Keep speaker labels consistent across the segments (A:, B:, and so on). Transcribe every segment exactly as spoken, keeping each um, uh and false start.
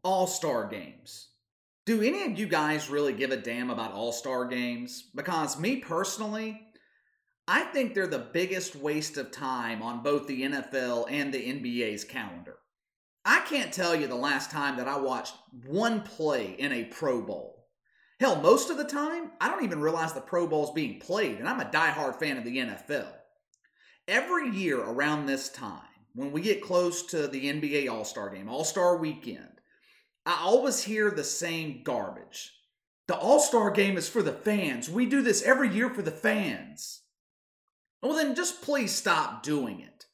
A: All-Star games. Do any of you guys really give a damn about All-Star games? Because me personally, I think they're the biggest waste of time on both the N F L and the N B A's calendar. I can't tell you the last time that I watched one play in a Pro Bowl. Hell, most of the time, I don't even realize the Pro Bowl's being played, and I'm a diehard fan of the N F L. Every year around this time, when we get close to the N B A All-Star Game, All-Star Weekend, I always hear the same garbage. The All-Star Game is for the fans. We do this every year for the fans. Well, then just please stop doing it.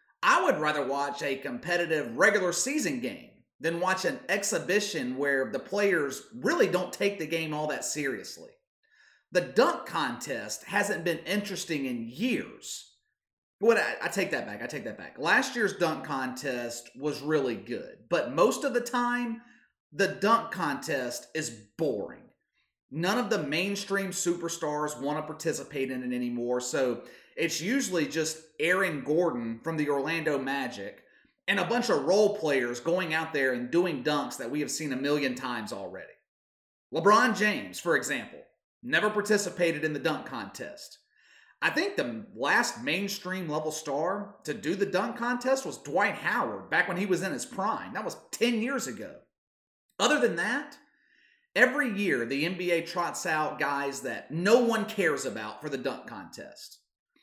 A: I would rather watch a competitive regular season game than watch an exhibition where the players really don't take the game all that seriously. The dunk contest hasn't been interesting in years. What I, I take that back. I take that back. Last year's dunk contest was really good, but most of the time, the dunk contest is boring. None of the mainstream superstars want to participate in it anymore, so it's usually just Aaron Gordon from the Orlando Magic and a bunch of role players going out there and doing dunks that we have seen a million times already. LeBron James, for example, never participated in the dunk contest. I think the last mainstream level star to do the dunk contest was Dwight Howard back when he was in his prime. That was ten years ago. Other than that, every year the N B A trots out guys that no one cares about for the dunk contest.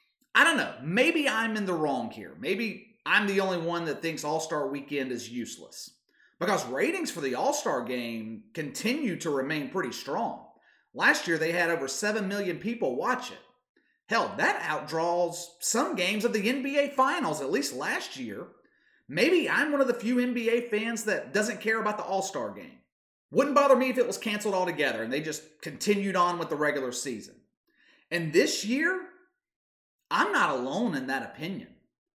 A: I don't know. Maybe I'm in the wrong here. Maybe I'm the only one that thinks All-Star Weekend is useless. Because ratings for the All-Star Game continue to remain pretty strong. Last year they had over seven million people watch it. Hell, that outdraws some games of the N B A Finals, at least last year. Maybe I'm one of the few N B A fans that doesn't care about the All-Star Game. Wouldn't bother me if it was canceled altogether and they just continued on with the regular season. And this year, I'm not alone in that opinion.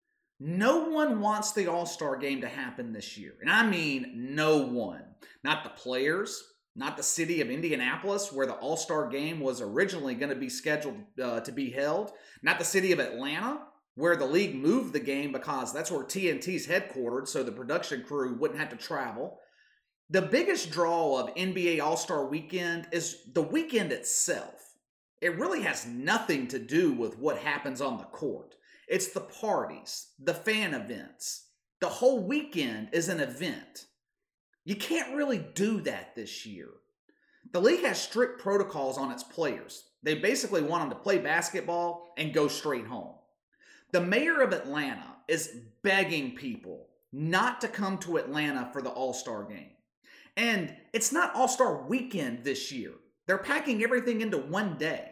A: No one wants the All-Star Game to happen this year. And I mean no one. Not the players, not the city of Indianapolis, where the All-Star Game was originally going to be scheduled uh, to be held. Not the city of Atlanta, where the league moved the game because that's where T N T's headquartered, so the production crew wouldn't have to travel. The biggest draw of N B A All-Star Weekend is the weekend itself. It really has nothing to do with what happens on the court. It's the parties, the fan events. The whole weekend is an event. You can't really do that this year. The league has strict protocols on its players. They basically want them to play basketball and go straight home. The mayor of Atlanta is begging people not to come to Atlanta for the All-Star Game. And it's not All-Star Weekend this year. They're packing everything into one day.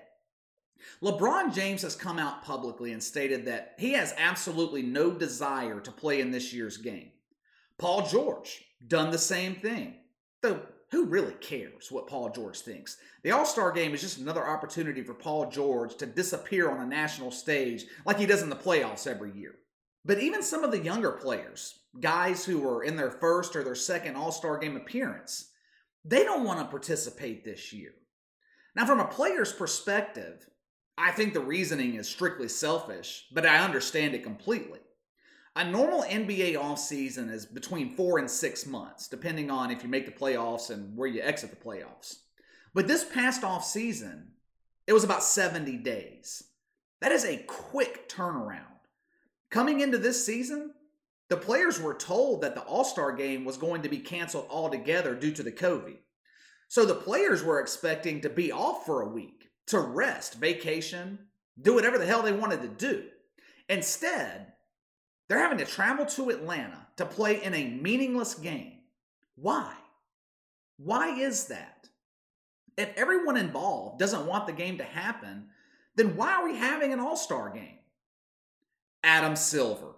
A: LeBron James has come out publicly and stated that he has absolutely no desire to play in this year's game. Paul George, done the same thing. Though, who really cares what Paul George thinks? The All-Star Game is just another opportunity for Paul George to disappear on a national stage like he does in the playoffs every year. But even some of the younger players, guys who are in their first or their second All-Star Game appearance, they don't want to participate this year. Now, from a player's perspective, I think the reasoning is strictly selfish, but I understand it completely. A normal N B A offseason is between four and six months, depending on if you make the playoffs and where you exit the playoffs. But this past offseason, it was about seventy days. That is a quick turnaround. Coming into this season, the players were told that the All-Star Game was going to be canceled altogether due to the COVID. So the players were expecting to be off for a week, to rest, vacation, do whatever the hell they wanted to do. Instead, they're having to travel to Atlanta to play in a meaningless game. Why? Why is that? If everyone involved doesn't want the game to happen, then why are we having an All-Star Game? Adam Silver.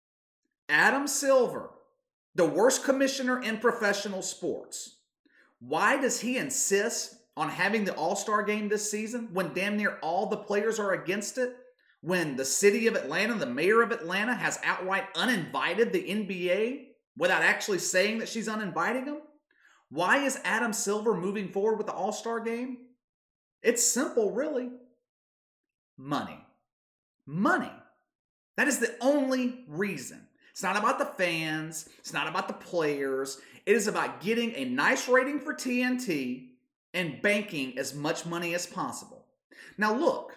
A: Adam Silver, the worst commissioner in professional sports. Why does he insist on having the All-Star Game this season when damn near all the players are against it? When the city of Atlanta, the mayor of Atlanta, has outright uninvited the N B A without actually saying that she's uninviting them? Why is Adam Silver moving forward with the All-Star Game? It's simple, really. Money. Money. That is the only reason. It's not about the fans. It's not about the players. It is about getting a nice rating for T N T and banking as much money as possible. Now look,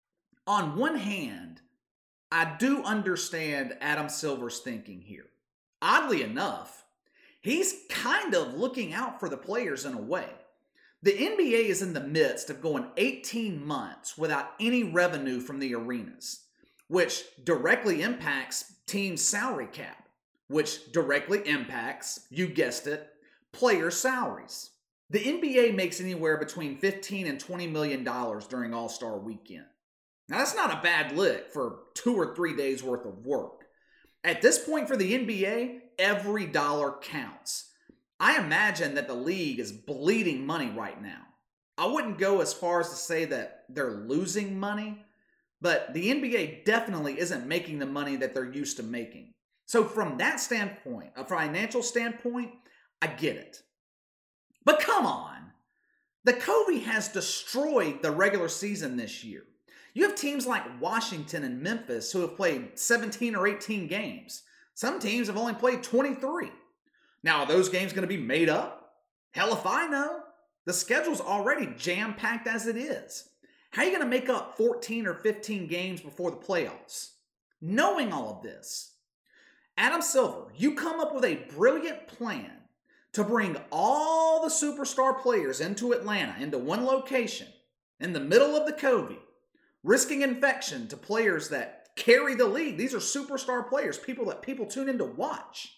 A: on one hand, I do understand Adam Silver's thinking here. Oddly enough, he's kind of looking out for the players in a way. The N B A is in the midst of going eighteen months without any revenue from the arenas, which directly impacts team salary cap, which directly impacts, you guessed it, player salaries. The N B A makes anywhere between fifteen and twenty million dollars during All-Star Weekend. Now that's not a bad lick for two or three days worth of work. At this point for the N B A, every dollar counts. I imagine that the league is bleeding money right now. I wouldn't go as far as to say that they're losing money, but the N B A definitely isn't making the money that they're used to making. So from that standpoint, a financial standpoint, I get it. But come on. The COVID has destroyed the regular season this year. You have teams like Washington and Memphis who have played seventeen or eighteen games. Some teams have only played twenty-three. Now, are those games going to be made up? Hell if I know. The schedule's already jam-packed as it is. How are you going to make up fourteen or fifteen games before the playoffs? Knowing all of this, Adam Silver, you come up with a brilliant plan to bring all the superstar players into Atlanta, into one location, in the middle of the COVID, risking infection to players that carry the league. These are superstar players, people that people tune in to watch.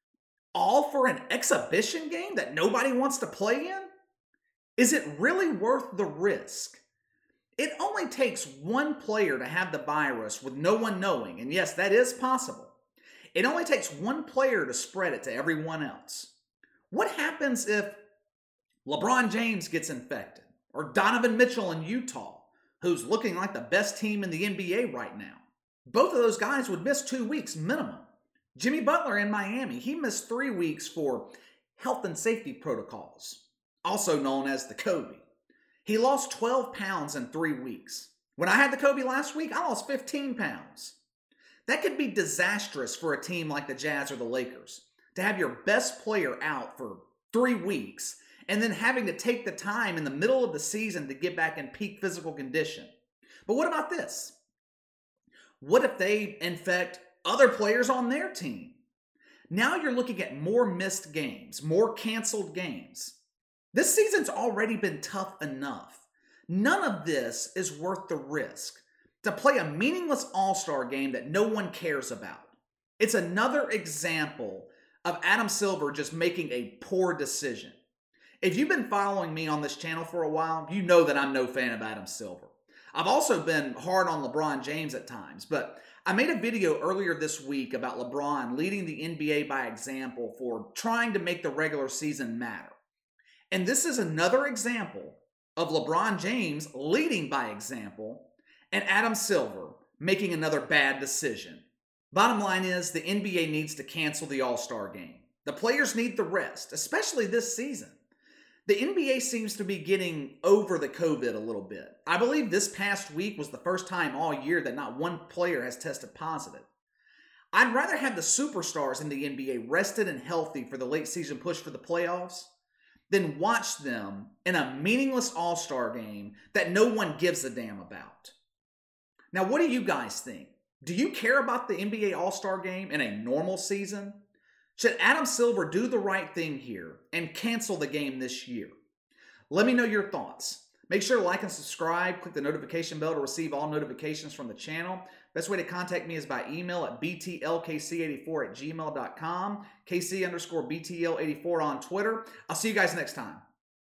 A: All for an exhibition game that nobody wants to play in? Is it really worth the risk? It only takes one player to have the virus with no one knowing, and yes, that is possible. It only takes one player to spread it to everyone else. What happens if LeBron James gets infected? Or Donovan Mitchell in Utah, who's looking like the best team in the N B A right now? Both of those guys would miss two weeks minimum. Jimmy Butler in Miami, he missed three weeks for health and safety protocols, also known as the COVID. He lost twelve pounds in three weeks. When I had the COVID last week, I lost fifteen pounds. That could be disastrous for a team like the Jazz or the Lakers, to have your best player out for three weeks and then having to take the time in the middle of the season to get back in peak physical condition. But what about this? What if they infect other players on their team? Now you're looking at more missed games, more canceled games. This season's already been tough enough. None of this is worth the risk to play a meaningless all-star game that no one cares about. It's another example of Adam Silver just making a poor decision. If you've been following me on this channel for a while, you know that I'm no fan of Adam Silver. I've also been hard on LeBron James at times, but I made a video earlier this week about LeBron leading the N B A by example for trying to make the regular season matter. And this is another example of LeBron James leading by example and Adam Silver making another bad decision. Bottom line is the N B A needs to cancel the All-Star game. The players need the rest, especially this season. The N B A seems to be getting over the COVID a little bit. I believe this past week was the first time all year that not one player has tested positive. I'd rather have the superstars in the N B A rested and healthy for the late season push for the playoffs than watch them in a meaningless all-star game that no one gives a damn about. Now, what do you guys think? Do you care about the N B A All-Star game in a normal season? Should Adam Silver do the right thing here and cancel the game this year? Let me know your thoughts. Make sure to like and subscribe. Click the notification bell to receive all notifications from the channel. Best way to contact me is by email at b t l k c eight four at gmail dot com, kc underscore b t l eighty-four on Twitter. I'll see you guys next time.